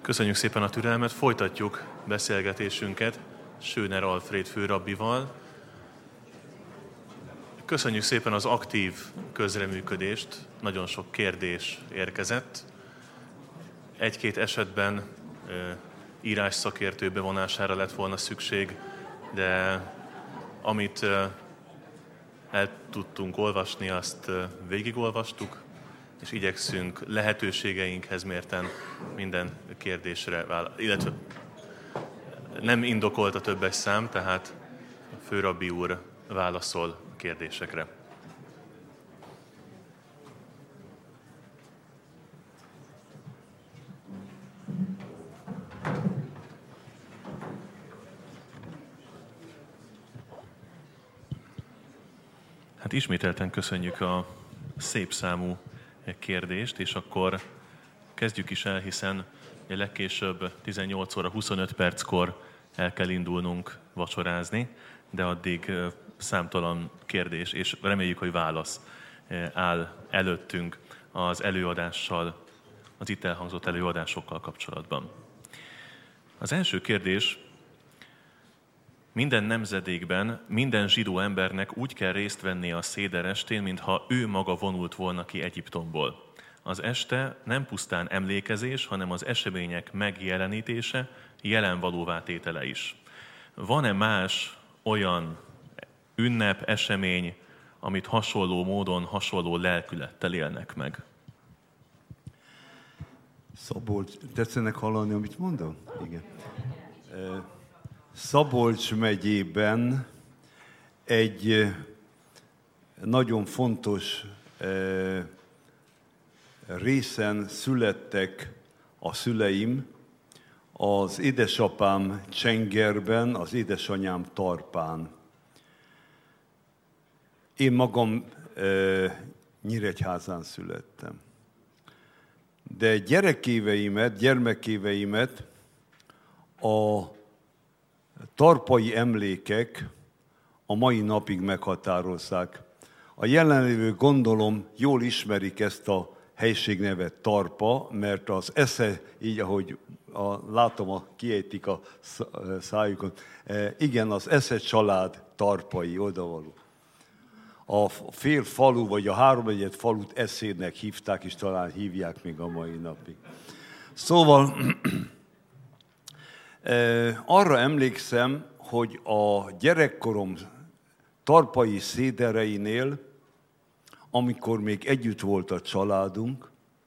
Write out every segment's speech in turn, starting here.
Köszönjük szépen a türelmet, folytatjuk beszélgetésünket Schöner Alfréd főrabbival. Köszönjük szépen az aktív közreműködést, nagyon sok kérdés érkezett. Egy-két esetben írás szakértő bevonására lett volna szükség, de amit el tudtunk olvasni, azt végigolvastuk, és igyekszünk lehetőségeinkhez mérten minden kérdésre válaszolni. Illetve nem indokolt a többes szám, tehát a főrabbi úr válaszol a kérdésekre. Hát ismételten köszönjük a szép számú kérdést, és akkor kezdjük is el, hiszen legkésőbb 18 óra 25 perckor el kell indulnunk vacsorázni, de addig számtalan kérdés, és reméljük, hogy válasz áll előttünk az előadással, az itt elhangzott előadásokkal kapcsolatban. Az első kérdés: minden nemzedékben minden zsidó embernek úgy kell részt vennie a széder estén, mintha ő maga vonult volna ki Egyiptomból. Az este nem pusztán emlékezés, hanem az események megjelenítése, jelenvalóvá tétele is. Van-e más olyan ünnep, esemény, amit hasonló módon, hasonló lelkülettel élnek meg? Szabolcs, tetszenek hallani, amit mondom? Igen. Szabolcs megyében egy nagyon fontos részen születtek a szüleim, az édesapám Csengerben, az édesanyám Tarpán. Én magam Nyíregyházán születtem. De gyermekéveimet a tarpai emlékek a mai napig meghatározzák. A jelenlévő, gondolom, jól ismerik ezt a helységnevet, Tarpa, mert az esze, így ahogy látom, kiejtik a szájukon, igen, az Esze család tarpai, odavaló. A fél falu, vagy a háromnegyed falut Eszének hívták, és talán hívják még a mai napig. Szóval arra emlékszem, hogy a gyerekkorom tarpai szédereinél, amikor még együtt volt a családunk,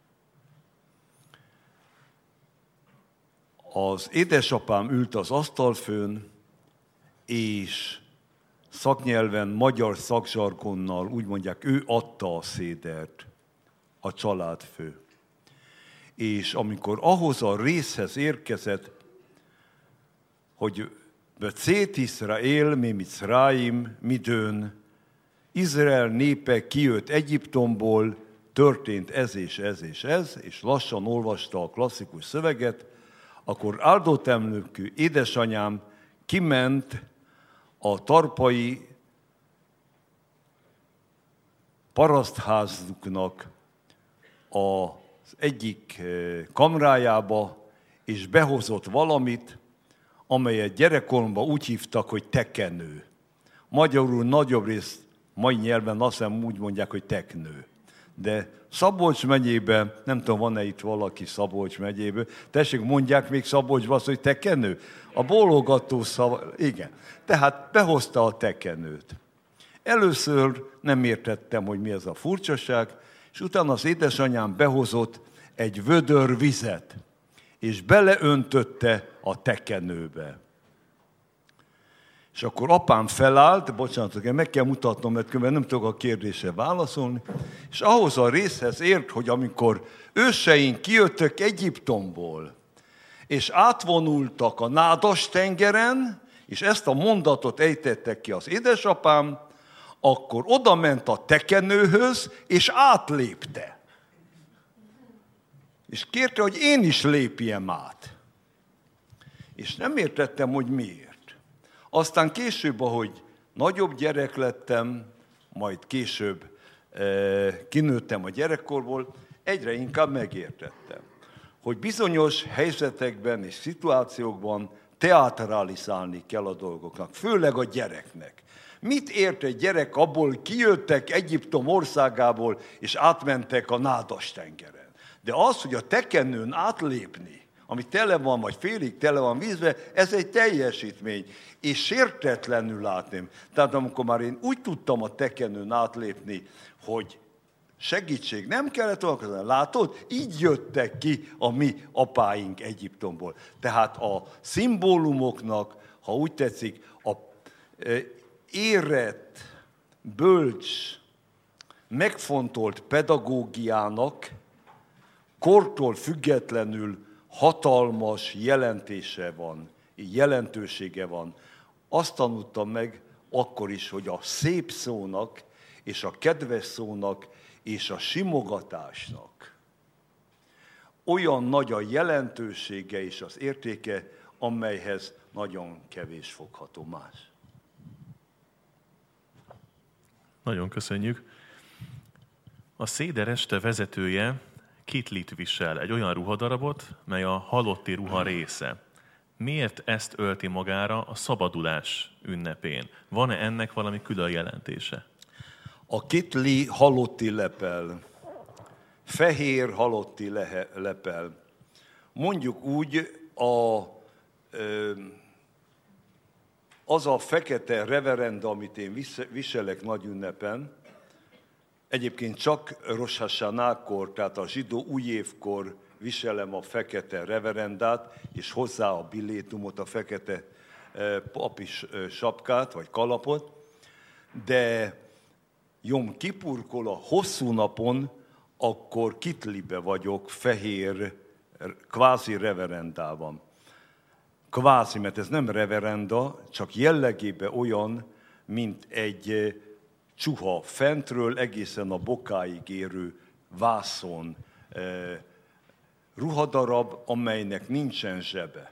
az édesapám ült az asztalfőn, és szaknyelven, magyar szakzsargonnal úgy mondják, ő adta a szédert, a családfő. És amikor ahhoz a részhez érkezett, hogy Becét Iszraél, Mimitzráim, midőn, Izrael népe kijött Egyiptomból, történt ez és ez és ez, és lassan olvasta a klasszikus szöveget, akkor áldott emlékű édesanyám kiment a tarpai parasztházuknak az egyik kamrájába, és behozott valamit, amelyet gyerekkoromban úgy hívtak, hogy tekenő. Magyarul nagyobb részt mai nyelven azt hiszem úgy mondják, hogy teknő. De Szabolcs megyében, nem tudom, van-e itt valaki Szabolcs megyéből, tessék, mondják még Szabolcsba azt, hogy tekenő? A bólogató szava, igen. Tehát behozta a tekenőt. Először nem értettem, hogy mi ez a furcsaság, és utána az édesanyám behozott egy vödör vizet, és beleöntötte a tekenőbe. És akkor apám felállt, bocsánat, meg kell mutatnom, mert különben nem tudok a kérdésre válaszolni, és ahhoz a részhez ért, hogy amikor őseink kijöttek Egyiptomból, és átvonultak a Nádas-tengeren, és ezt a mondatot ejtettek ki az édesapám, akkor oda ment a tekenőhöz, és átlépte. És kérte, hogy én is lépjem át. És nem értettem, hogy miért. Aztán később, ahogy nagyobb gyerek lettem, majd később kinőttem a gyerekkorból, egyre inkább megértettem, hogy bizonyos helyzetekben és szituációkban teatralizálni kell a dolgoknak, főleg a gyereknek. Mit ért egy gyerek abból, kijöttek Egyiptom országából, és átmentek a Nádas-tengeren? De az, hogy a tekenőn átlépni, ami tele van, vagy félig tele van vízbe, ez egy teljesítmény, és sértetlenül látni. Tehát amikor már én úgy tudtam a tekenőn átlépni, hogy segítség nem kellett volna, látod? Így jöttek ki a mi apáink Egyiptomból. Tehát a szimbólumoknak, ha úgy tetszik, a érett, bölcs, megfontolt pedagógiának kortól függetlenül hatalmas jelentősége van. Azt tanultam meg akkor is, hogy a szép szónak és a kedves szónak és a simogatásnak olyan nagy a jelentősége és az értéke, amelyhez nagyon kevés fogható más. Nagyon köszönjük. A Széder este vezetője kitlit visel, egy olyan ruhadarabot, mely a halotti ruha része. Miért ezt ölti magára a szabadulás ünnepén? Van-e ennek valami külön jelentése? A kitli halotti lepel, fehér halotti lepel. Mondjuk úgy, az a fekete reverenda, amit én viselek nagy ünnepen, egyébként csak Rosh Hashanah-kor, tehát a zsidó újévkor viselem a fekete reverendát, és hozzá a billétumot, a fekete papis sapkát, vagy kalapot, de Jom Kipurkor, a hosszú napon, akkor kitlibe vagyok, fehér, kvázi reverendában. Kvázi, mert ez nem reverenda, csak jellegében olyan, mint egy csuha fentről egészen a bokáig érő vászon ruhadarab, amelynek nincsen zsebe.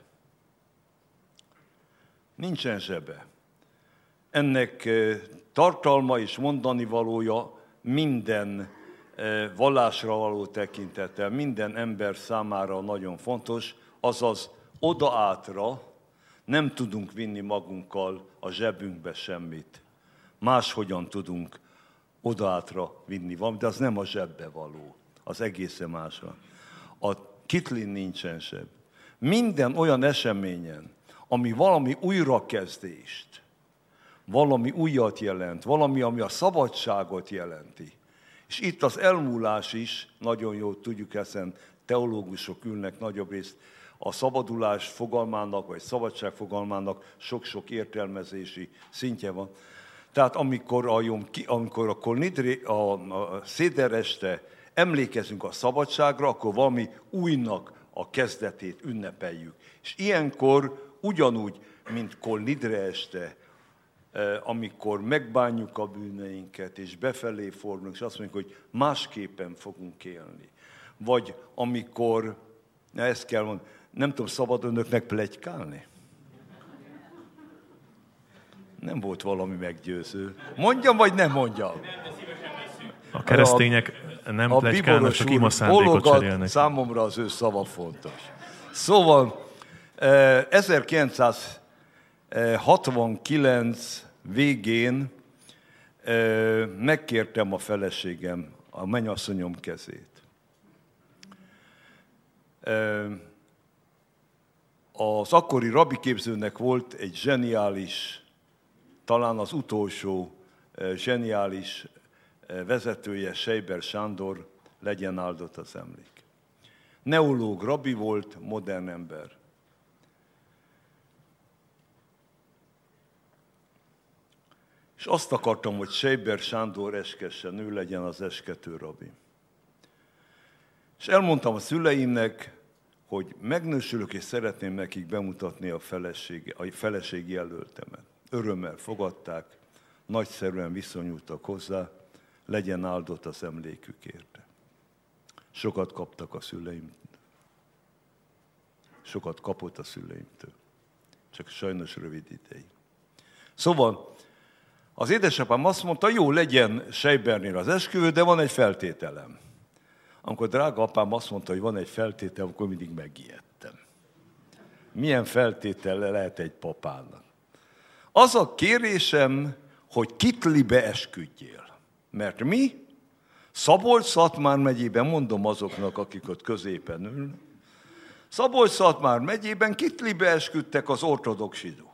Nincsen zsebe. Ennek tartalma és mondani valója minden vallásra való tekintettel, minden ember számára nagyon fontos, azaz odaátra nem tudunk vinni magunkkal a zsebünkbe semmit. Máshogyan tudunk odaátra vinni valamit, de az nem a zsebbe való, az egészen másra. A kitlin nincsen zseb. Minden olyan eseményen, ami valami újrakezdést, valami újat jelent, valami, ami a szabadságot jelenti. És itt az elmúlás is, nagyon jól tudjuk, hiszen teológusok ülnek nagyobb részt, a szabadulás fogalmának, vagy szabadság fogalmának sok-sok értelmezési szintje van. Tehát amikor a Kolnidri, a Széder este emlékezünk a szabadságra, akkor valami újnak a kezdetét ünnepeljük. És ilyenkor ugyanúgy, mint Kolnidre este, amikor megbánjuk a bűneinket, és befelé fordulunk, és azt mondjuk, hogy másképpen fogunk élni. Vagy amikor, ezt kell mondani, nem tudom, szabad önöknek pletykálni? Nem volt valami meggyőző. Mondjam, vagy nem mondjam? A keresztények nem pletykálnak, csak imaszándékot cserélnek. Számomra az ő szava fontos. Szóval 1969 végén megkértem a feleségem, a mennyasszonyom kezét. Az akkori rabiképzőnek volt egy zseniális, talán az utolsó zseniális vezetője, Seiber Sándor, legyen áldott az emlék. Neológ rabbi volt, modern ember. És azt akartam, hogy Seiber Sándor eskessen, ő legyen az eskető rabbi. És elmondtam a szüleimnek, hogy megnősülök, és szeretném nekik bemutatni a feleségi jelöltemet. Örömmel fogadták, nagyszerűen viszonyultak hozzá, legyen áldott az emlékük érte. Sokat kaptak a szüleimtől. Sokat kapott a szüleimtől. Csak sajnos rövid ideig. Szóval az édesapám azt mondta, jó, legyen Seibernél az esküvő, de van egy feltételem. Amikor drága apám azt mondta, hogy van egy feltétel, akkor mindig megijedtem. Milyen feltétele lehet egy papának? Az a kérésem, hogy Kitlibe esküdjél. Mert mi Szabolcs-Szatmár megyében, mondom azoknak, akik ott középen ülnek, Szabolcs-Szatmár megyében Kitlibe esküdtek az ortodox zsidók.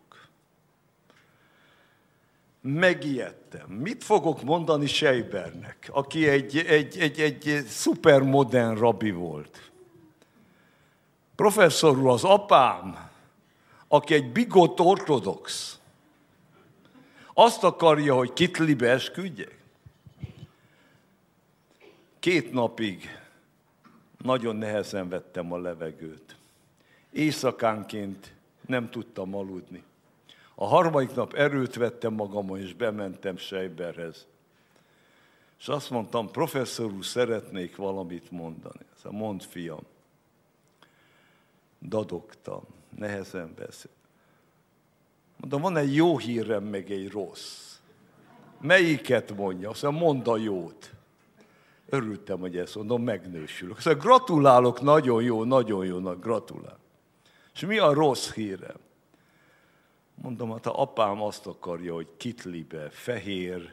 Megijedtem. Mit fogok mondani Seibernek, aki egy szupermodern rabbi volt? Professzor úr, az apám, aki egy bigott ortodox, azt akarja, hogy Kitlibe esküdjek? 2 napig nagyon nehezen vettem a levegőt. Éjszakánként nem tudtam aludni. A 3. nap erőt vettem magamon, és bementem Seiberhez. És azt mondtam, professzor úr, szeretnék valamit mondani. Mondd, fiam. Dadogtam, nehezen beszél. Mondom, van egy jó hírem, meg egy rossz. Melyiket mondja? Azt mondja, mondd a jót. Örültem, hogy ezt mondom, megnősülök. Azt mondja, gratulálok, nagyon jónak gratulál. És mi a rossz hírem? Mondom, hát a apám azt akarja, hogy Kitlibe, fehér,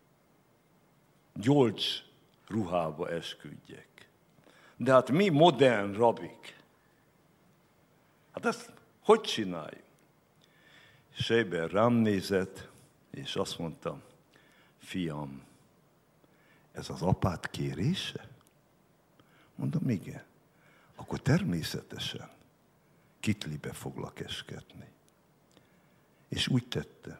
gyolcs ruhába esküdjek. De hát mi modern rabik? Hát ezt hogy csináljuk? Seiber rám nézett, és azt mondta, fiam, ez az apád kérése? Mondom, igen. Akkor természetesen Kitlibe foglak esküdni. És úgy tette.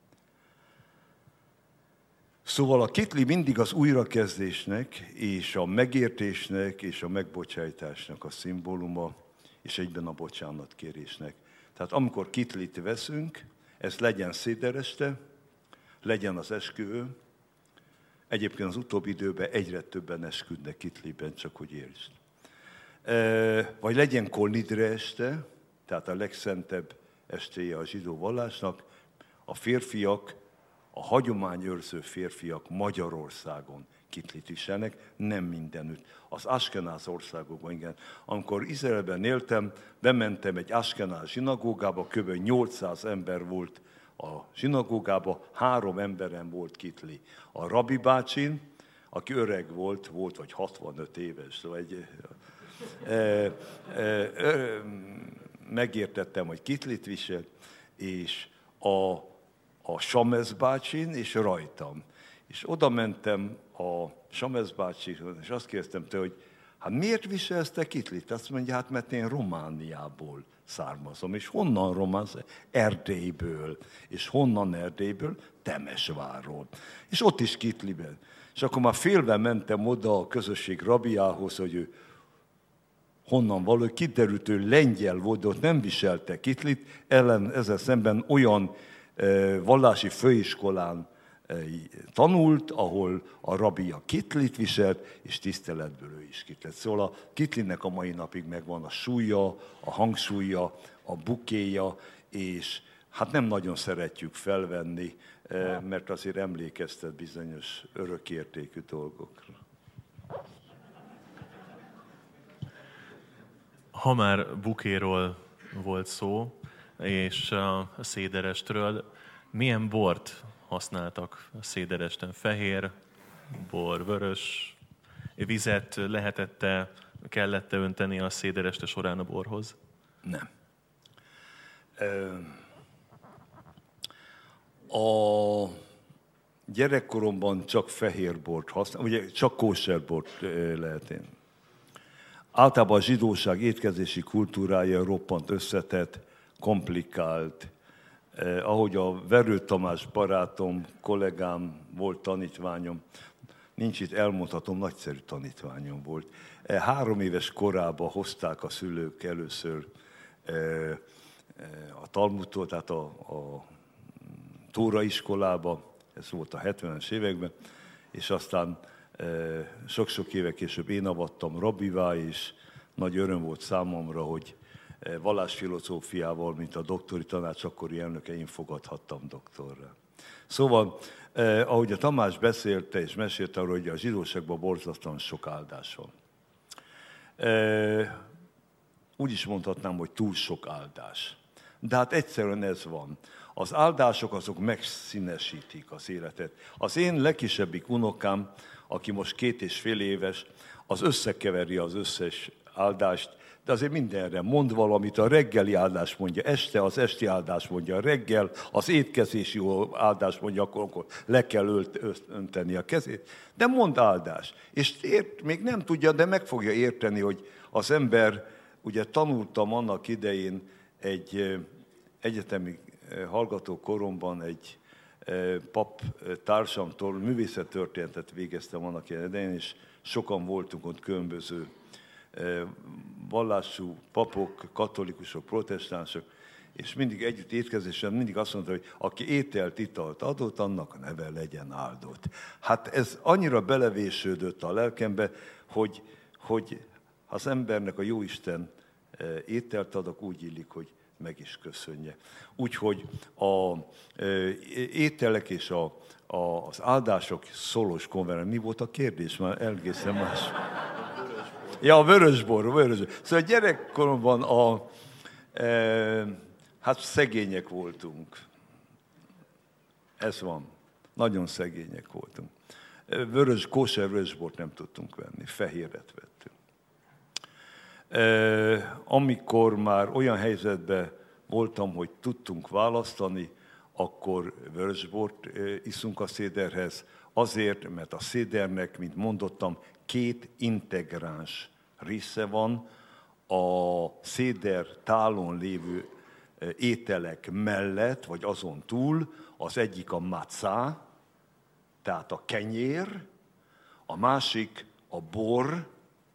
Szóval a kitli mindig az újrakezdésnek, és a megértésnek, és a megbocsájtásnak a szimbóluma, és egyben a bocsánatkérésnek. Tehát amikor kitlit veszünk, ez legyen szédereste, legyen az esküvő. Egyébként az utóbbi időben egyre többen esküdnek kitliben, csak hogy értsd. Vagy legyen kolnidre este, tehát a legszentebb estéje a zsidó vallásnak, a férfiak, a hagyományőrző férfiak Magyarországon kitlit viselnek, nem mindenütt. Az askenáz országokban, igen. Amikor Izraelben éltem, bementem egy askenáz zsinagógába, kb. 800 ember volt a zsinagógába, 3 emberen volt kitli. A Rabbi bácsin, aki öreg volt vagy 65 éves, szóval megértettem, hogy kitlit visel, és a Samesz bácsin, és rajtam. És oda mentem a Samesz bácsihoz, és azt kérdeztem tőle, hogy hát miért viselsz te kitlit? Azt mondja, hát mert én Romániából származom. És honnan románsz? Erdélyből. És honnan Erdélyből? Temesvárról. És ott is kitliben. És akkor már félve mentem oda a közösség rabiához, hogy ő honnan való, kiderült, ő lengyel volt, ott nem viselte kitlit, ezzel szemben olyan vallási főiskolán tanult, ahol a rabbi a kitlit viselt, és tiszteletből ő is kitlet. Szóval a kitlinek a mai napig megvan a súlya, a hangsúlya, a bukéja, és hát nem nagyon szeretjük felvenni, mert azért emlékeztet bizonyos örökértékű dolgokra. Ha már bukéról volt szó, és a széderestről, milyen bort használtak a széderesten? Fehér bor, vörös, vizet kellett-e önteni a szédereste során a borhoz? Nem. A gyerekkoromban csak fehér bort használtam, ugye csak kóser bort lehet én. Általában a zsidóság étkezési kultúrája roppant összetett, komplikált. Ahogy a Verő Tamás barátom, kollégám volt, tanítványom, nincs itt, elmondhatom, nagyszerű tanítványom volt. 3 éves korában hozták a szülők először a Talmudtól, tehát a Tóra iskolába, ez volt a 70-es években, és aztán sok-sok éve később én avattam rabbivá, és nagy öröm volt számomra, hogy vallásfilozófiával, mint a doktori tanács akkori elnöke, én fogadhattam doktorra. Szóval, ahogy a Tamás beszélte és mesélte arról, hogy a zsidóságban borzasztóan sok áldás van. Úgy is mondhatnám, hogy túl sok áldás. De hát egyszerűen ez van. Az áldások azok megszínesítik az életet. Az én legkisebbik unokám, aki most 2,5 éves, az összekeveri az összes áldást, de azért mindenre mond valamit, a reggeli áldás mondja este, az esti áldás mondja reggel, az étkezési áldás mondja, akkor le kell önteni a kezét, de mond áldás. És még nem tudja, de meg fogja érteni, hogy az ember, ugye tanultam annak idején egy egyetemi hallgató koromban egy pap társamtól, művészettörténetet végeztem annak idején, és sokan voltunk ott különböző vallású papok, katolikusok, protestánsok, és mindig együtt étkezésen mindig azt mondta, hogy aki ételt, italt adott, annak a neve legyen áldott. Hát ez annyira belevésődött a lelkembe, hogy az embernek a Jóisten ételt adok, úgy illik, hogy meg is köszönje. Úgyhogy az ételek és az áldások szolos konverens. Mi volt a kérdés? Már egészen más. Ja, a vörösbor. Szóval gyerekkoromban hát szegények voltunk. Ez van. Nagyon szegények voltunk. Kóser vörösbort nem tudtunk venni, fehéret vettünk. Amikor már olyan helyzetben voltam, hogy tudtunk választani, akkor vörösbort iszunk a széderhez, azért, mert a szédernek, mint mondottam, 2 integráns része van, a széder tálon lévő ételek mellett, vagy azon túl, az egyik a macá, tehát a kenyér, a másik a bor,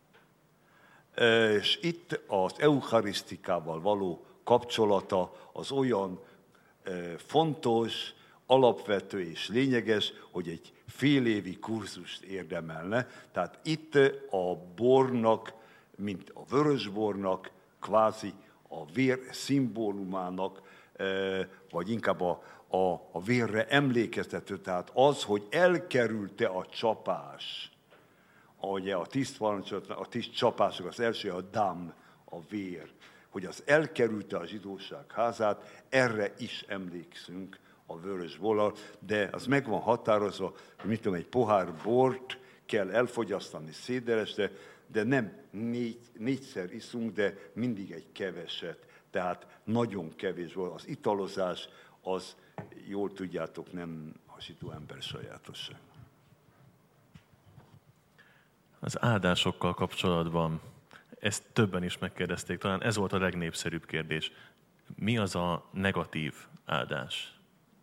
és itt az eucharisztikával való kapcsolata az olyan fontos, alapvető és lényeges, hogy egy fél évi kurzust érdemelne. Tehát itt a bornak, mint a vörösbornak, kvázi a vér szimbólumának, vagy inkább a vérre emlékeztető, tehát az, hogy elkerülte a csapás. Ugye a 10 csapások, az első a dam, a vér, hogy az elkerülte a zsidóság házát, erre is emlékszünk a vörösborral, de az meg van határozva, hogy mit tudom, egy pohár bort kell elfogyasztani szédereste, de nem 4-szer iszunk, de mindig egy keveset, tehát nagyon kevés volt. Az italozás, az jól tudjátok, nem a zsidó ember sajátosság. Az áldásokkal kapcsolatban, ezt többen is megkérdezték, talán ez volt a legnépszerűbb kérdés. Mi az a negatív áldás?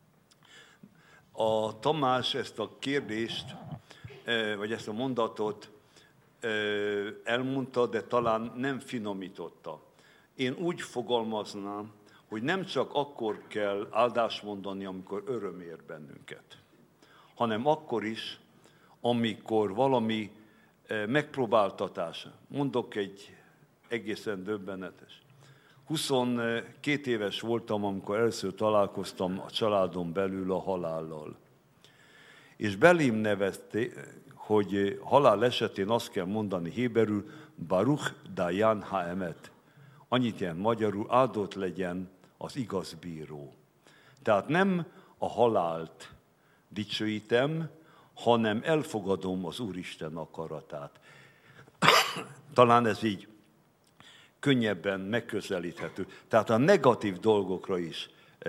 A Tamás ezt a kérdést, vagy ezt a mondatot elmondta, de talán nem finomította. Én úgy fogalmaznám, hogy nem csak akkor kell áldást mondani, amikor öröm ér bennünket, hanem akkor is, amikor valami megpróbáltatás. Mondok egy egészen döbbenetes. 22 éves voltam, amikor először találkoztam a családon belül a halállal. És belém nevezte, hogy halál esetén azt kell mondani héberül, Baruch Dayan Haemet. Annyit jelent magyarul, áldott legyen az igaz bíró. Tehát nem a halált dicsőítem, hanem elfogadom az Úristen akaratát. Talán ez így könnyebben megközelíthető. Tehát a negatív dolgokra is,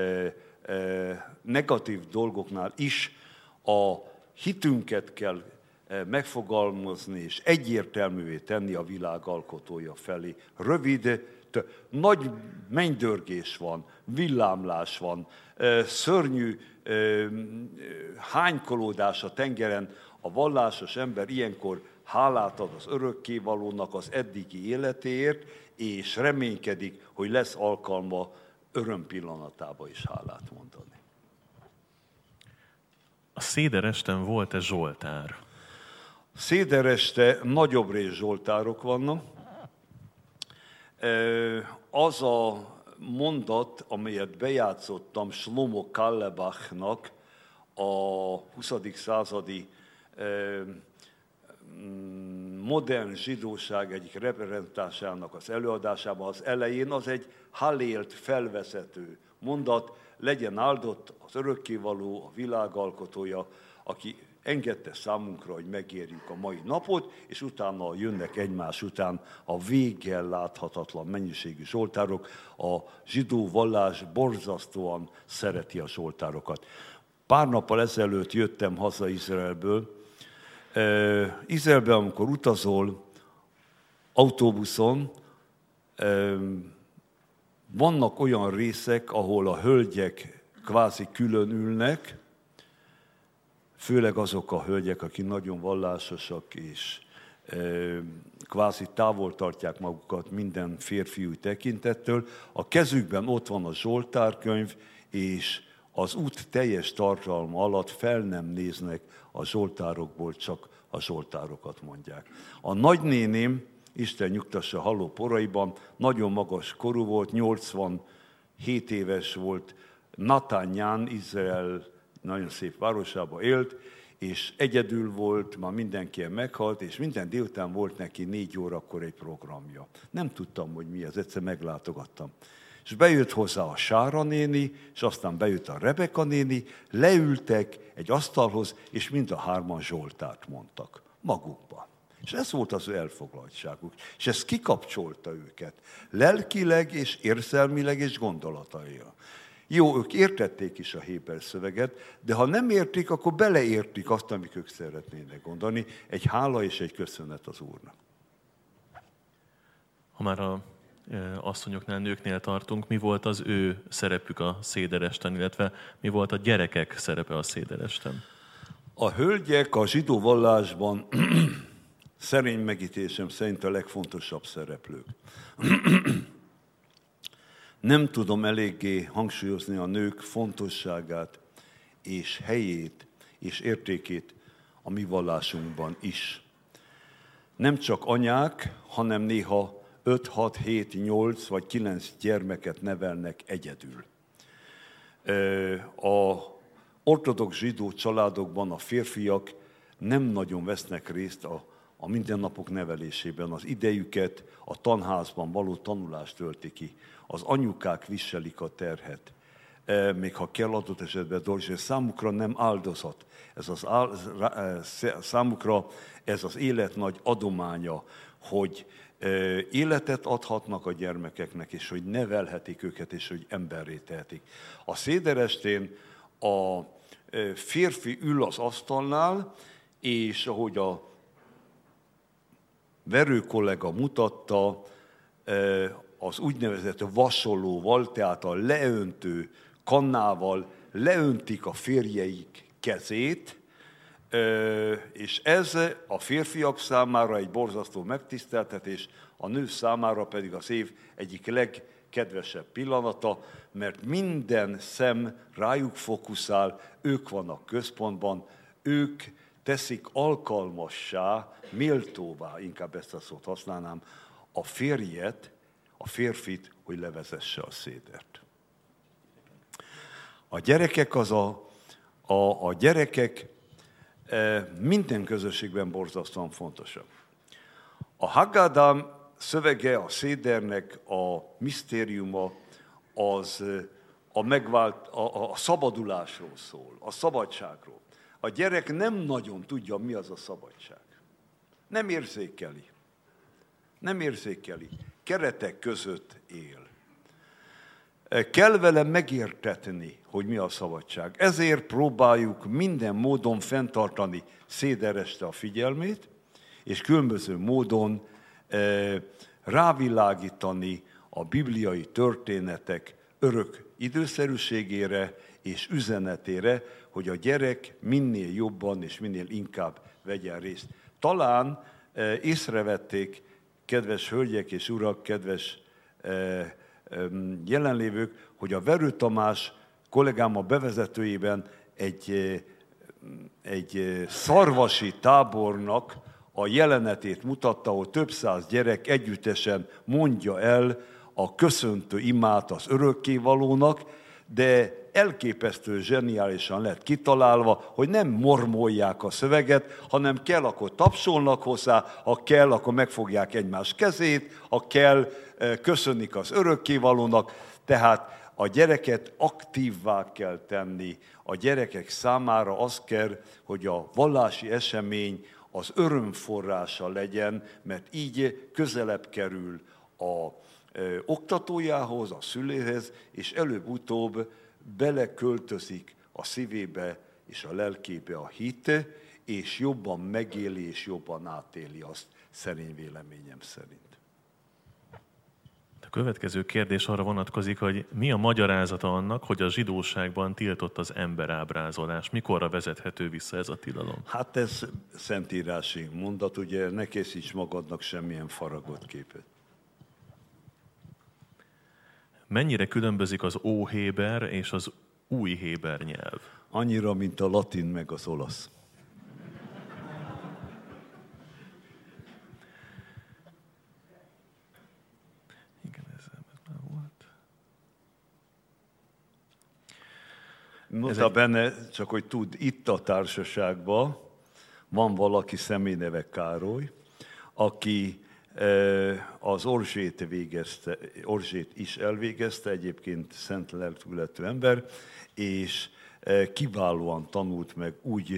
negatív dolgoknál is a hitünket kell megfogalmazni és egyértelművé tenni a világ alkotója felé. Rövid, nagy mennydörgés van, villámlás van, szörnyű hánykolódás a tengeren. A vallásos ember ilyenkor hálát ad az örökkévalónak az eddigi életéért, és reménykedik, hogy lesz alkalma öröm pillanatába is hálát mondani. A széderesten volt-e zsoltár? Szédereste nagyobb rész zsoltárok vannak. Az a mondat, amelyet bejátszottam Shlomo Carlebachnak, a 20. századi modern zsidóság egyik reprezentásának az előadásában az elején az egy halélt felvezető mondat, legyen áldott az örökkévaló, a világalkotója, aki engedte számunkra, hogy megérjük a mai napot, és utána jönnek egymás után a véggel láthatatlan mennyiségű zsoltárok. A zsidó vallás borzasztóan szereti a zsoltárokat. Pár nappal ezelőtt jöttem haza Izraelből. Izraelben, amikor utazol autóbuszon, vannak olyan részek, ahol a hölgyek kvázi külön ülnek, főleg azok a hölgyek, akik nagyon vallásosak, és kvázi távol tartják magukat minden férfiúj tekintettől. A kezükben ott van a zsoltárkönyv, és az út teljes tartalma alatt fel nem néznek a zsoltárokból, csak a zsoltárokat mondják. A nagynéném, Isten nyugtassa haló poraiban, nagyon magas korú volt, 87 éves volt, Natanyán, Izrael nagyon szép városában élt, és egyedül volt, már mindenki meghalt, és minden délután volt neki 4 órakor egy programja. Nem tudtam, hogy mi ez, egyszer meglátogattam. És bejött hozzá a Sára néni, és aztán bejött a Rebeka néni, leültek egy asztalhoz, és mind a hárman zsoltárt mondtak magukban. És ez volt az ő elfoglaltságuk. És ez kikapcsolta őket lelkileg, és érzelmileg, és gondolataira. Jó, ők értették is a héber szöveget, de ha nem értik, akkor beleértik azt, amit ők szeretnének gondolni. Egy hála és egy köszönet az Úrnak. Ha már a asszonyoknál, nőknél tartunk, mi volt az ő szerepük a széderesten, illetve mi volt a gyerekek szerepe a széderesten? A hölgyek a zsidó vallásban szerény megítélésem szerint a legfontosabb szereplők. Nem tudom eléggé hangsúlyozni a nők fontosságát és helyét és értékét a mi vallásunkban is. Nem csak anyák, hanem néha 5, 6, 7, 8 vagy 9 gyermeket nevelnek egyedül. A ortodox zsidó családokban a férfiak nem nagyon vesznek részt a mindennapok nevelésében. Az idejüket a tanházban való tanulást tölti ki. Az anyukák viselik a terhet. Még ha kell adott esetben dolgozni, számukra nem áldozat. Számukra ez az élet nagy adománya, hogy életet adhatnak a gyermekeknek, és hogy nevelhetik őket, és hogy emberré tehetik. A széderestén a férfi ül az asztalnál, és ahogy a verő kollega mutatta, az úgynevezett vasolóval, tehát a leöntő kannával leöntik a férjeik kezét, és ez a férfiak számára egy borzasztó megtiszteltetés, a nő számára pedig az év egyik legkedvesebb pillanata, mert minden szem rájuk fókuszál, ők vannak központban, ők teszik alkalmassá, méltóvá, inkább ezt a szót használnám, a férjet, a férfit, hogy levezesse a szédert. A gyerekek a gyerekek minden közösségben borzasztóan fontosak. A Haggadah szövege, a szédernek a misztériuma az a szabadulásról szól, a szabadságról. A gyerek nem nagyon tudja, mi az a szabadság. Nem érzékeli. Keretek között él. Kell vele megértetni, hogy mi a szabadság. Ezért próbáljuk minden módon fenntartani szédereste a figyelmét, és különböző módon rávilágítani a bibliai történetek örök időszerűségére és üzenetére, hogy a gyerek minél jobban és minél inkább vegyen részt. Talán észrevették, kedves hölgyek és urak, kedves jelenlévők, hogy a Verő Tamás kollégám a bevezetőjében egy szarvasi tábornak a jelenetét mutatta, ahol több száz gyerek együttesen mondja el a köszöntő imát az örökkévalónak, de elképesztő zseniálisan lett kitalálva, hogy nem mormolják a szöveget, hanem kell, akkor tapsolnak hozzá, ha kell, akkor megfogják egymás kezét, ha kell, köszönik az örökkévalónak, tehát a gyereket aktívvá kell tenni. A gyerekek számára az kell, hogy a vallási esemény az örömforrása legyen, mert így közelebb kerül a oktatójához, a szülőhez, és előbb-utóbb beleköltözik a szívébe és a lelkébe a hit, és jobban megéli és jobban átéli azt, szerény véleményem szerint. A következő kérdés arra vonatkozik, hogy mi a magyarázata annak, hogy a zsidóságban tiltott az emberábrázolás. Mikorra vezethető vissza ez a tilalom? Hát ez szentírási mondat, ugye ne készíts magadnak semmilyen faragott képet. Mennyire különbözik az óhéber és az új héber nyelv? Annyira, mint a latin meg az olasz. Igen, ez már volt. Nota bene, csak hogy tud, itt a társaságban van valaki személyneve Károly, aki az Orzsét is elvégezte, egyébként szent lelkületű ember, és kiválóan tanult meg úgy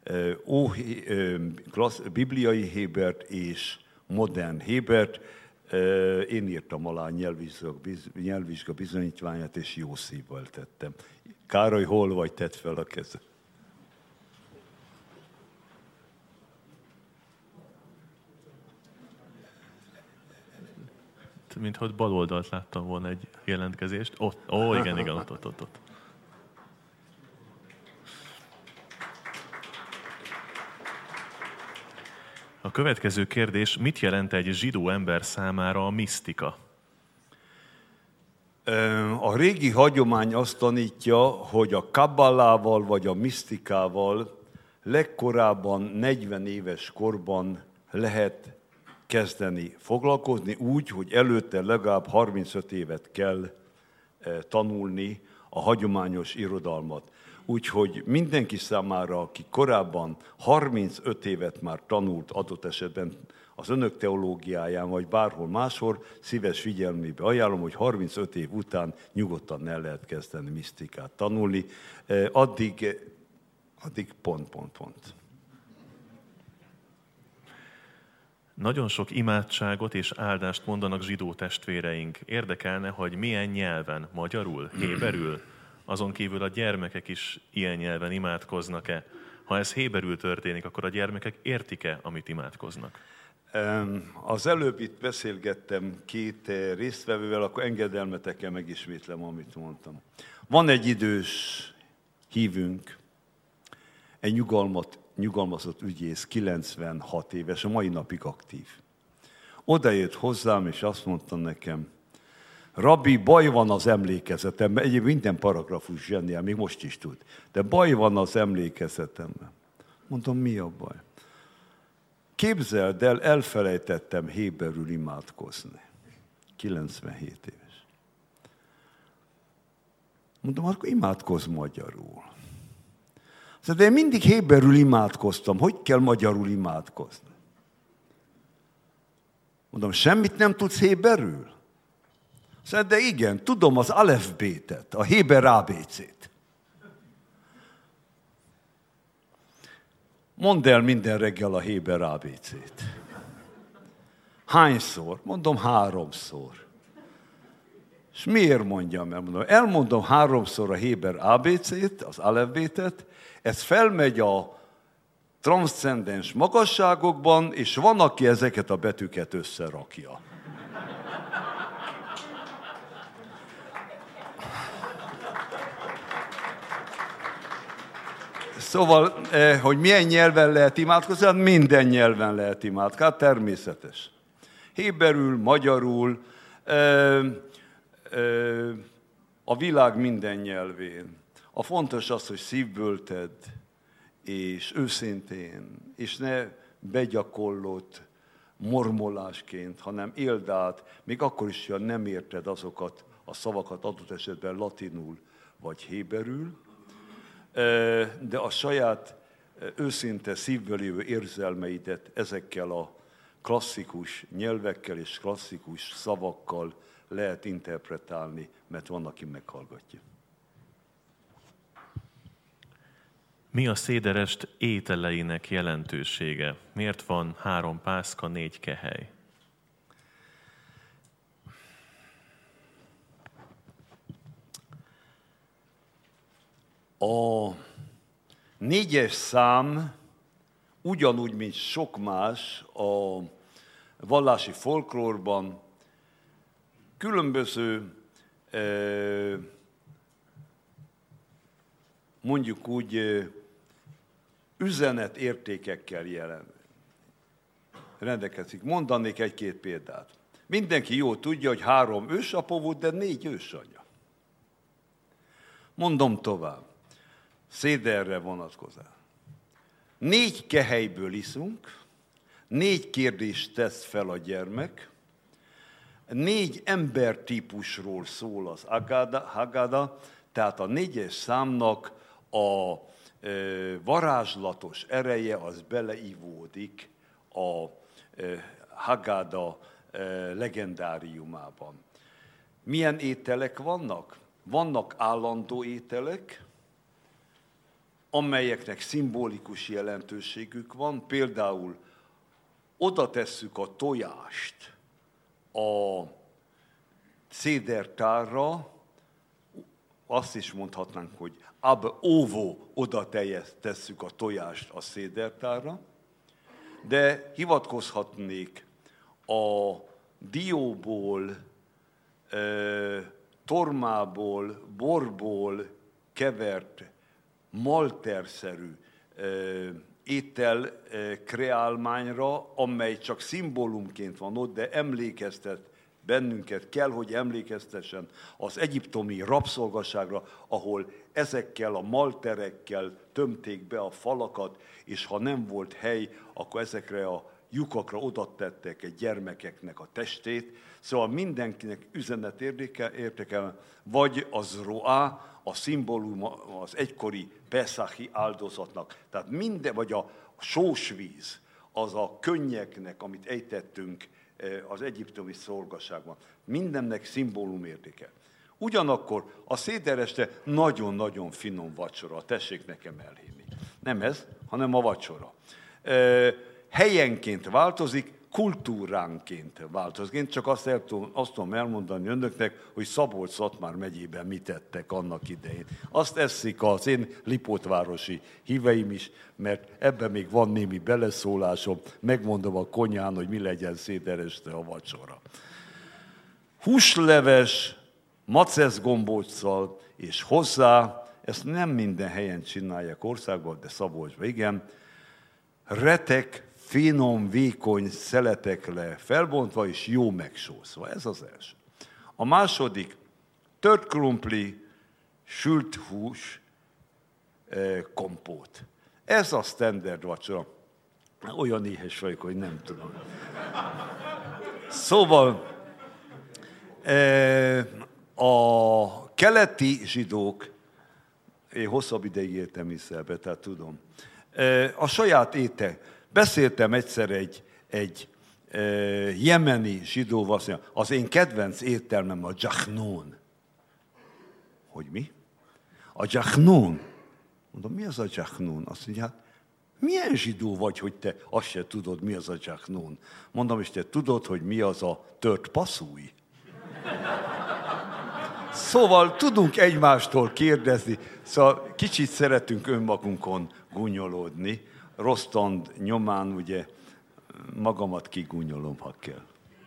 bibliai hébert és modern hébert. Én írtam alá nyelvvizsga bizonyítványát, és jó szívvel tettem. Károly, hol vagy, tedd fel a kezed. Mintha ott bal oldalt láttam volna egy jelentkezést. Ott, igen, ott. A következő kérdés, mit jelent egy zsidó ember számára a misztika? A régi hagyomány azt tanítja, hogy a kabbalával vagy a misztikával legkorábban 40 éves korban lehet kezdeni foglalkozni úgy, hogy előtte legalább 35 évet kell tanulni a hagyományos irodalmat. Úgyhogy mindenki számára, aki korábban 35 évet már tanult adott esetben az önök teológiáján, vagy bárhol máshol, szíves figyelmébe ajánlom, hogy 35 év után nyugodtan el lehet kezdeni misztikát tanulni. Addig pont. Nagyon sok imádságot és áldást mondanak zsidó testvéreink. Érdekelne, hogy milyen nyelven? Magyarul? Héberül? Azon kívül a gyermekek is ilyen nyelven imádkoznak-e? Ha ez héberül történik, akkor a gyermekek értik-e, amit imádkoznak? Az előbb itt beszélgettem két résztvevővel, akkor engedelmetekkel megismétlem, amit mondtam. Van egy idős hívünk, egy nyugalmazott ügyész, 96 éves, a mai napig aktív. Oda jött hozzám, és azt mondta nekem, Rabbi, baj van az emlékezetemben, egyébként minden paragrafus zseniál, még most is tud, de baj van az emlékezetemben. Mondom, mi a baj? Képzeld el, elfelejtettem héberül imádkozni. 97 éves. Mondom, akkor imádkozz magyarul. De én mindig héberül imádkoztam. Hogy kell magyarul imádkozni? Mondom, semmit nem tudsz héberül? De igen, tudom az alefbétet, a héber ABC-t. Mondd el minden reggel a héber ABC-t. Hányszor? Mondom, 3-szor. És miért mondjam el? Mondom, elmondom 3-szor a héber ABC-t, az alefbétet, ez felmegy a transzcendens magasságokban, és van, aki ezeket a betűket összerakja. Szóval, hogy milyen nyelven lehet imádkozni, hát minden nyelven lehet imádkozni, hát természetes. Héberül, magyarul, a világ minden nyelvén. A fontos az, hogy szívből tedd, és őszintén, és ne begyakorlott mormolásként, hanem éld át, még akkor is, ha nem érted azokat a szavakat adott esetben latinul, vagy héberül, de a saját őszinte szívből jövő érzelmeidet ezekkel a klasszikus nyelvekkel és klasszikus szavakkal lehet interpretálni, mert van, aki meghallgatja. Mi a széderest ételeinek jelentősége? Miért van 3 pászka, 4 kehely? A 4-es szám ugyanúgy, mint sok más a vallási folklórban különböző, mondjuk úgy, üzenetértékekkel rendelkezik. Mondanék 1-2 példát. Mindenki jól tudja, hogy 3 ősapa volt, de 4 ősanya. Mondom tovább. Széderre vonatkozás. 4 kehelyből iszunk, 4 kérdést tesz fel a gyermek, 4 embertípusról szól az Haggadah, tehát a 4-es számnak a varázslatos ereje az beleivódik a Haggadah legendáriumában. Milyen ételek vannak? Vannak állandó ételek, amelyeknek szimbolikus jelentőségük van. Például oda tesszük a tojást a szédertárra, azt is mondhatnánk, hogy ab ovo oda tesszük a tojást a szédertárra, de hivatkozhatnék a dióból, tormából, borból kevert malterszerű étel kreálmányra, amely csak szimbólumként van ott, de emlékeztet bennünket, kell, hogy emlékeztessen az egyiptomi rabszolgaságra, ahol ezekkel a malterekkel tömték be a falakat, és ha nem volt hely, akkor ezekre a lyukakra oda tettek egy gyermekeknek a testét. Szóval mindenkinek üzenet érdekel, vagy az roá, a szimbólum az egykori Pesachi áldozatnak. Tehát minden, vagy a sósvíz, az a könnyeknek, amit ejtettünk az egyiptomi szolgaságban. Mindennek szimbólum értéke. Ugyanakkor a szédereste nagyon-nagyon finom vacsora, tessék nekem elhinni. Nem ez, hanem a vacsora. Helyenként változik, kultúránként változik. Csak azt tudom elmondani önöknek, hogy Szabolcs-Szatmár megyében mit ettek annak idején. Azt eszik az én lipótvárosi híveim is, mert ebben még van némi beleszólásom, megmondom a konyhán, hogy mi legyen szédereste a vacsora. Húsleves, maceszgombóccal és hozzá, ezt nem minden helyen csinálják országban, de Szabolcsban igen, retek, finom, vékony szeletekre felbontva és jó megsószva. Ez az első. A második, tört krumpli, sült hús, kompót. Ez a standard vacsora. Olyan éhes vagyok, hogy nem tudom. Szóval a keleti zsidók, én hosszabb ideig éltem Izraelbe, tehát tudom, a saját beszéltem egyszer egy jemeni zsidóval, azt mondja, az én kedvenc ételmem a dzsachnón. Hogy mi? A dzsachnón. Mondom, mi az a dzsachnón? Azt mondja, hát milyen zsidó vagy, hogy te azt se tudod, mi az a dzsachnón? Mondom, és te tudod, hogy mi az a tört passzúj? Szóval tudunk egymástól kérdezni, szóval kicsit szeretünk önmagunkon gúnyolódni. Rostand nyomán ugye magamat kigúnyolom, ha kell.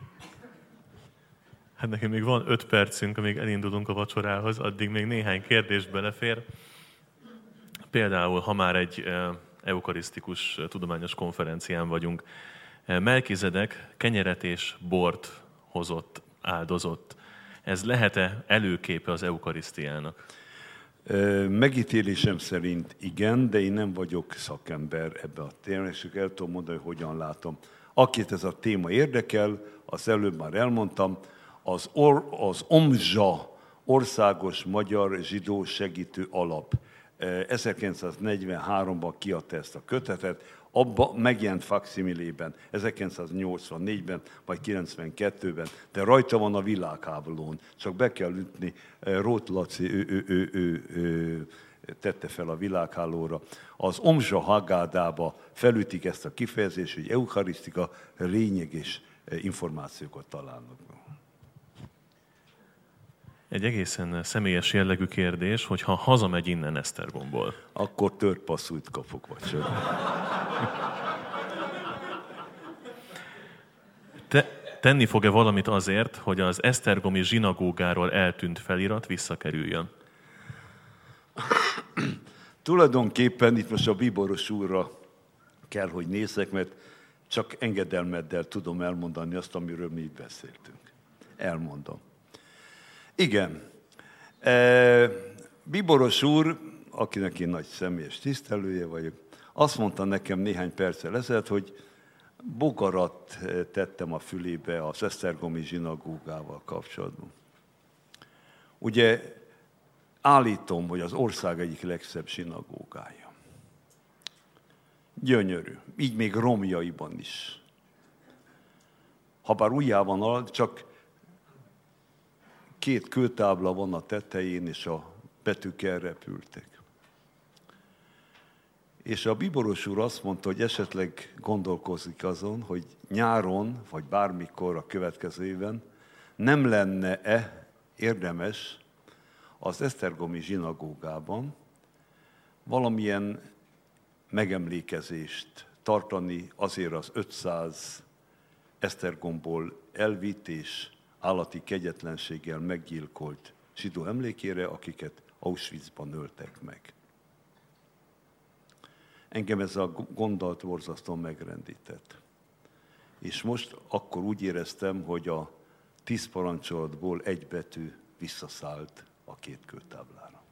Hát nekem még van 5 percünk, amíg elindulunk a vacsorához, addig még néhány kérdés belefér. Például, ha már egy eukarisztikus tudományos konferencián vagyunk, Melkizedek kenyeret és bort hozott, áldozott. Ez lehet-e előképe az eukarisztiának? Megítélésem szerint igen, de én nem vagyok szakember ebben a témában, és el tudom mondani, hogy hogyan látom. Akit ez a téma érdekel, azt előbb már elmondtam, az omzsa, Országos Magyar Zsidó Segítő Alap. 1943-ban kiadta ezt a kötetet, abba megjelent faksimilében, 1984-ben vagy 92-ben, de rajta van a világháblón. Csak be kell ütni, Róth Laci, ő tette fel a világhálóra. Az Omzsa Haggadába felütik ezt a kifejezést, hogy eucharisztika, lényeges információkat találnak. Egy egészen személyes jellegű kérdés, hogy ha hazamegy innen Esztergomból. Akkor tört passzújt kapok vacsora. Tenni fog-e valamit azért, hogy az esztergomi zsinagógáról eltűnt felirat visszakerüljön? Tulajdonképpen itt most a bíboros úrra kell, hogy nézzek, mert csak engedelmeddel tudom elmondani azt, amiről mi itt beszéltünk. Elmondom. Igen. Bíboros úr, akinek én nagy személyes tisztelője vagyok, azt mondta nekem néhány perccel ezelőtt, hogy bogarat tettem a fülébe az esztergomi zsinagógával kapcsolatban. Ugye állítom, hogy az ország egyik legszebb zsinagógája. Gyönyörű. Így még romjaiban is. Habár újjában csak 2 kőtábla van a tetején, és a betűk elrepültek. És a bíboros úr azt mondta, hogy esetleg gondolkozik azon, hogy nyáron, vagy bármikor a következő éven nem lenne-e érdemes az esztergomi zsinagógában valamilyen megemlékezést tartani azért az 500 Esztergomból elvitt és állati kegyetlenséggel meggyilkolt zsidó emlékére, akiket Auschwitzban öltek meg. Engem ez a gondolat borzasztóan megrendített. És most akkor úgy éreztem, hogy a 10 parancsolatból egy betű visszaszállt a 2 kőtáblára.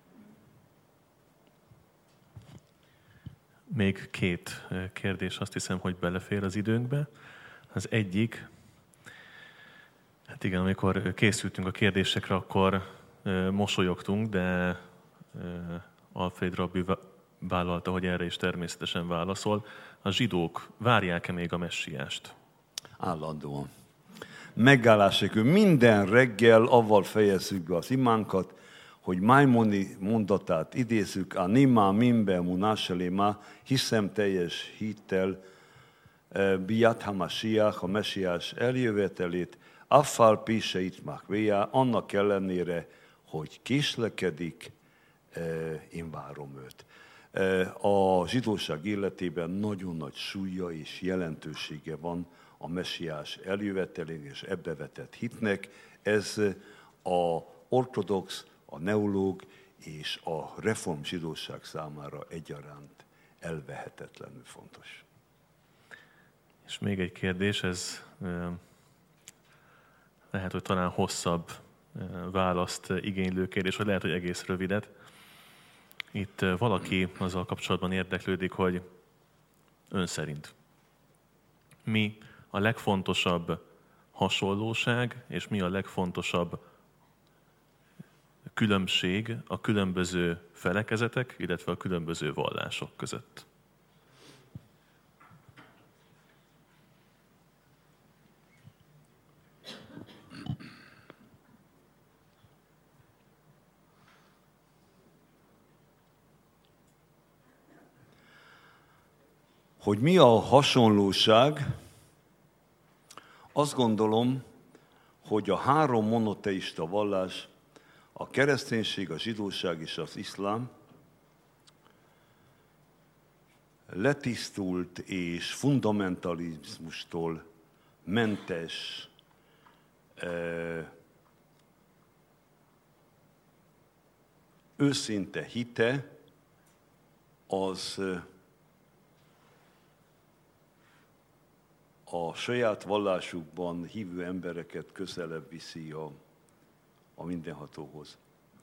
Még 2 kérdés, azt hiszem, hogy belefér az időnkbe. Az egyik, hát igen, amikor készültünk a kérdésekre, akkor mosolyogtunk, de Alfred rabbi vállalta, hogy erre is természetesen válaszol. A zsidók várják-e még a messiást? Állandóan. Megállás nélkül minden reggel avval fejezzük be az imánkat, hogy Maimoni mondatát idézzük, a nima mimbe munáselema, hiszem teljes hittel, biat hamasiach, a messiás eljövetelét, affal piseit makvéja, annak ellenére, hogy késlekedik, én várom őt. A zsidóság életében nagyon nagy súlya és jelentősége van a messiás eljövetelén és ebbe vetett hitnek. Ez a ortodox, a neológ és a reform zsidóság számára egyaránt elvehetetlenül fontos. És még egy kérdés, ez lehet, hogy talán hosszabb választ igénylő kérdés, vagy lehet, hogy egész rövidet. Itt valaki azzal kapcsolatban érdeklődik, hogy ön szerint mi a legfontosabb hasonlóság, és mi a legfontosabb különbség a különböző felekezetek, illetve a különböző vallások között? Hogy mi a hasonlóság, azt gondolom, hogy a 3 monoteista vallás, a kereszténység, a zsidóság és az iszlám letisztult és fundamentalizmustól mentes őszinte hite az a saját vallásukban hívő embereket közelebb viszi a mindenhatóhoz.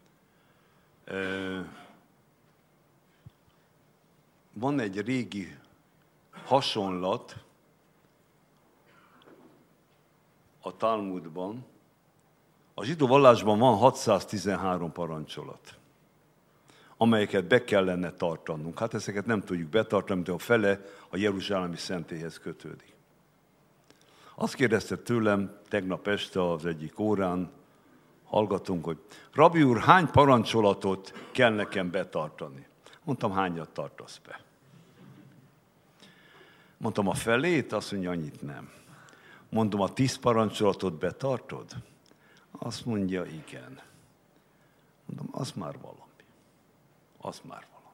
Van egy régi hasonlat a Talmudban, A zsidó vallásban van 613 parancsolat, amelyeket be kellene tartanunk. Hát ezeket nem tudjuk betartani, mert a fele a jeruzsálemi szentélyhez kötődik. Azt kérdezte tőlem tegnap este az egyik órán, hallgatunk, hogy Rabbi úr, hány parancsolatot kell nekem betartani? Mondtam, hányat tartasz be? Mondtam, a felét? Azt mondja, annyit nem. Mondom, a 10 parancsolatot betartod? Azt mondja, igen. Mondom, az már valami. Az már valami.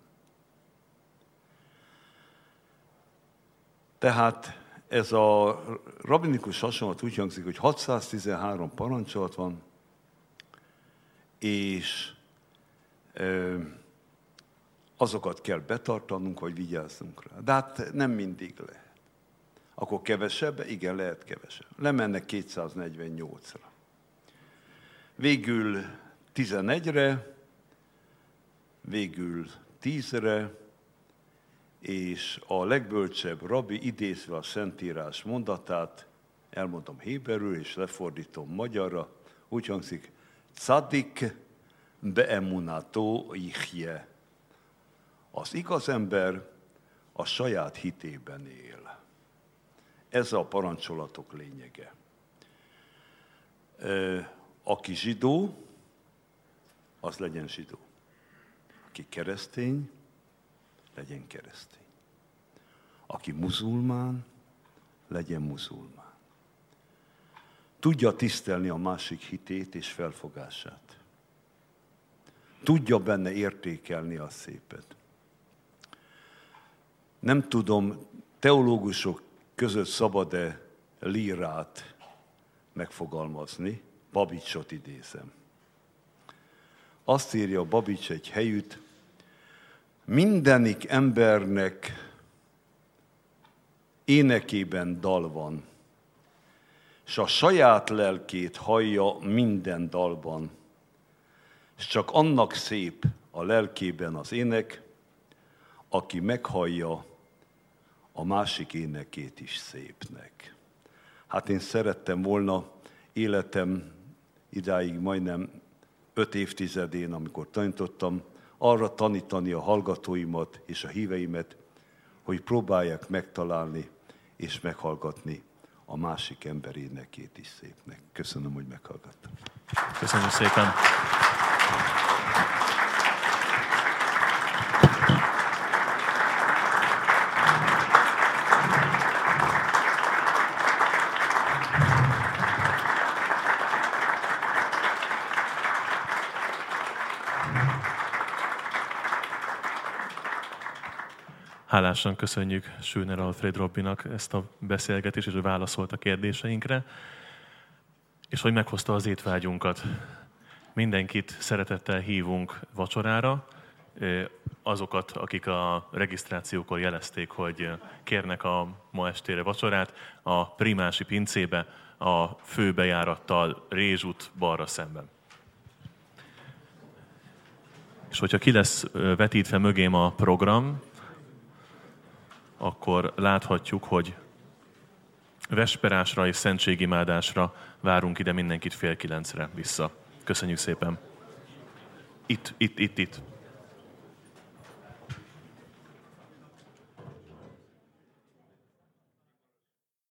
Tehát ez a rabbinikus hasonlat úgy hangzik, hogy 613 parancsolat van, és azokat kell betartanunk, hogy vigyázzunk rá. De hát nem mindig lehet. Akkor kevesebb? Igen, lehet kevesebb. Lemennek 248-ra. Végül 11-re, végül 10-re, és a legbölcsebb rabbi idézve a Szentírás mondatát, elmondom héberül, és lefordítom magyarra, úgy hangzik, Tzadik beemunató ichje. Az igaz ember a saját hitében él. Ez a parancsolatok lényege. Aki zsidó, az legyen zsidó. Aki keresztény, legyen keresztény. Aki muzulmán, legyen muzulmán. Tudja tisztelni a másik hitét és felfogását. Tudja benne értékelni a szépet. Nem tudom, teológusok között szabad-e lírát megfogalmazni, Babicsot idézem. Azt írja Babics egy helyütt, mindenik embernek énekében dal van, és a saját lelkét hallja minden dalban, és csak annak szép a lelkében az ének, aki meghallja a másik énekét is szépnek. Hát én szerettem volna életem idáig majdnem 5 évtizedén, amikor tanítottam, arra tanítani a hallgatóimat és a híveimet, hogy próbálják megtalálni és meghallgatni a másik ember énekét is szépnek. Köszönöm, hogy meghallgattam. Köszönjük szépen! Hálásan köszönjük Schöner Alfred rabbinak ezt a beszélgetést, és hogy válaszolt a kérdéseinkre, és hogy meghozta az étvágyunkat. Mindenkit szeretettel hívunk vacsorára. Azokat, akik a regisztrációkor jelezték, hogy kérnek a ma estére vacsorát, a Primási pincébe, a főbejárattal Rézs út balra szemben. És hogyha ki lesz vetítve mögém a program, akkor láthatjuk, hogy vesperásra és szentségimádásra várunk ide mindenkit 8:30 vissza. Köszönjük szépen! Itt.